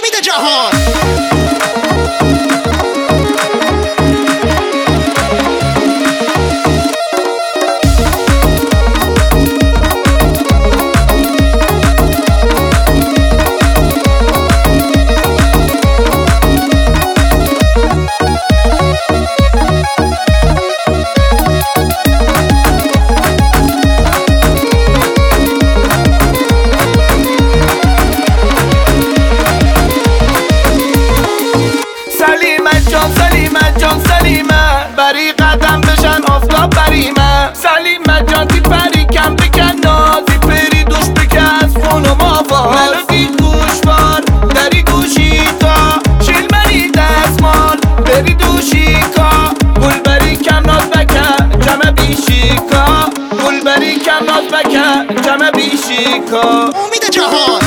امید جهان. سلیمت جان سلیمت بری قدم بشن آفتاب بریمه. سلیمت جان تی پری کم بکن نازی پری دوش بکس خون و مافاز منو دید گوشوار دری گوشی تا شیل منی دستمال بری دوشی کا گل بری کم ناز بکن جمع بیشی کا گل بری کم ناز بکن جمع بیشی کا امید جهان.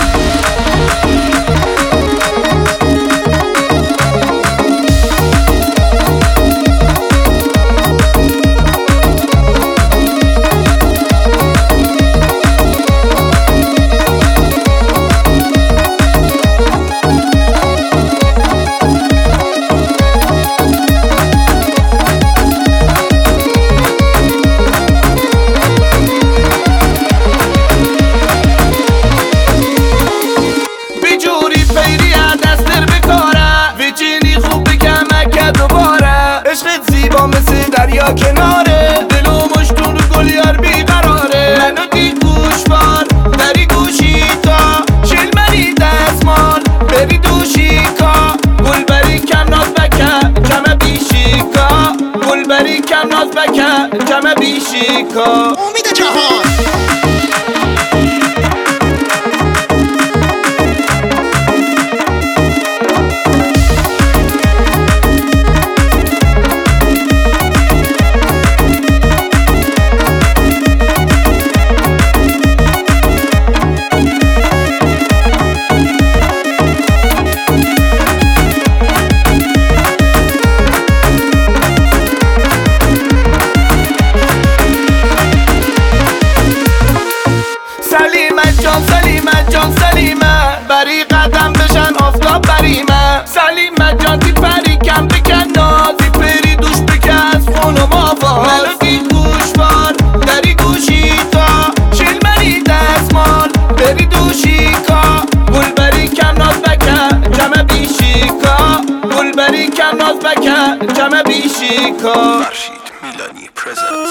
مثل دریا کناره دل و مشتون رو گل یار بیقراره. منو دید گوشوار دری گوشی تا شیل منی دستمال بری دوشی کا گل بری کم ناز بکن جمع بیشی کا گل بری کم ناز بکن جمع بیشی کا امید جهان. سلیمت جان سلیمت بری قدم بشن آفتاب بریمه. سلیمت جان تی پری کم بکن نازی پری دوش بکس خون و مافاز منو دید گوشوار دری گوشی تا شیل منی دستمال بری دوشی کا گل بری کم ناز بکن جمع بیشی کا گل بری کم ناز بکن جمع بیشی کا فرشید میلانی پرزنت